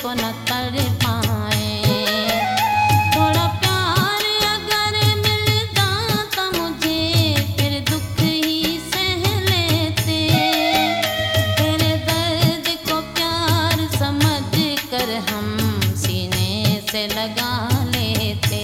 को न तड़ पाए। थोड़ा प्यार अगर मिल जाता मुझे फिर दुख ही सह लेते। तेरे दर्द को प्यार समझ कर हम सीने से लगा लेते।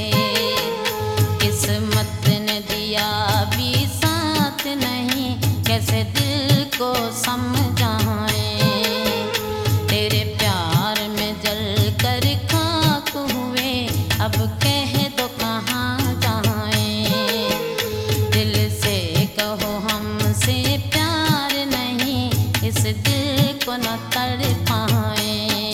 किस्मत ने दिया भी साथ नहीं कैसे दिल को समझाएं। तेरे प्यार में जल कर खाक हुए अब कह दो कहाँ जाएं। दिल से कहो हमसे प्यार नहीं इस दिल को न तड़ पाएं।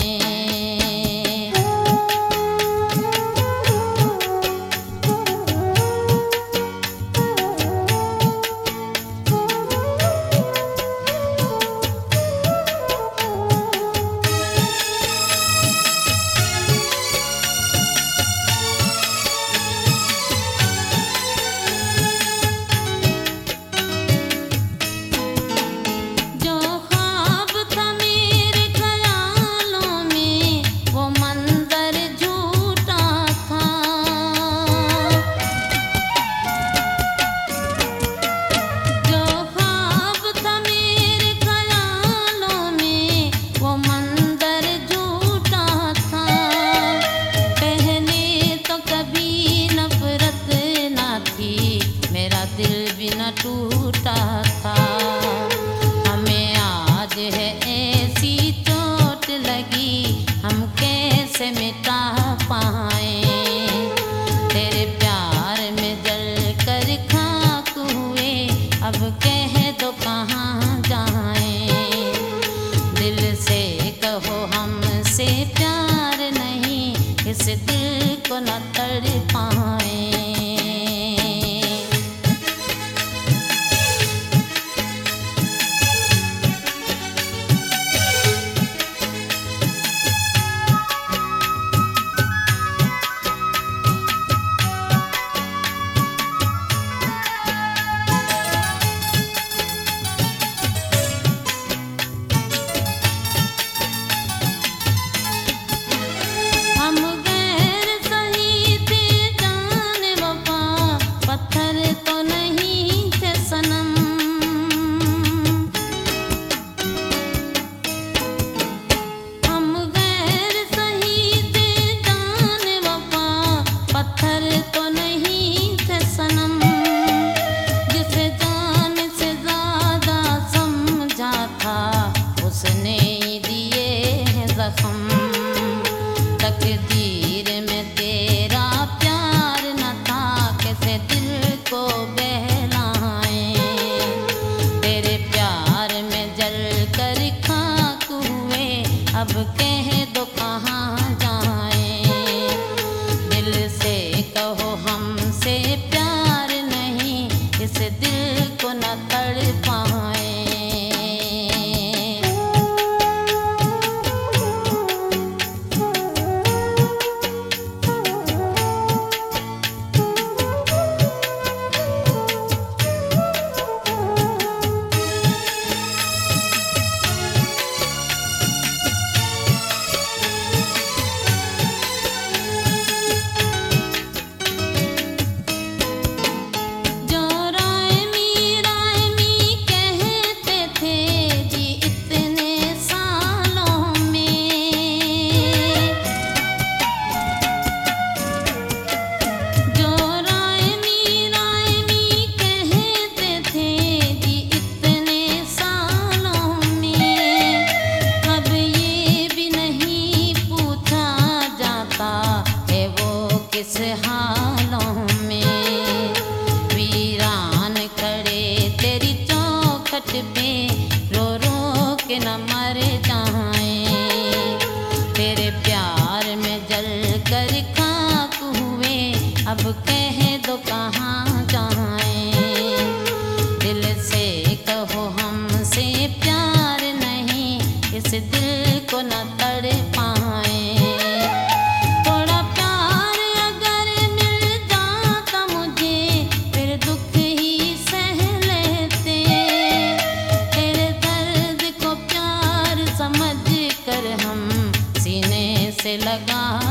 टूटा था हमें आज है ऐसी चोट लगी हम कैसे मिटा पाए। तेरे प्यार में जल कर खाक हुए अब कह दो कहाँ जाएं। दिल से कहो हमसे प्यार नहीं इस दिल को न तड़ पाए। तकदीर में तेरा प्यार न था कैसे दिल को बहलाएं। तेरे प्यार में जल कर खाक हुए अब कह दो कहाँ जाएं। दिल से कहो हमसे प्यार नहीं इस दिल को न तड़ पाए। किस हालों में वीरान खड़े तेरी चौखट पे रो रो के न मर जाएं। तेरे प्यार में जल कर खाक हुए अब कह दो कहाँ जाएं। दिल से कहो हमसे प्यार नहीं इस दिल को न तड़ पाए। समझ कर हम सीने लगा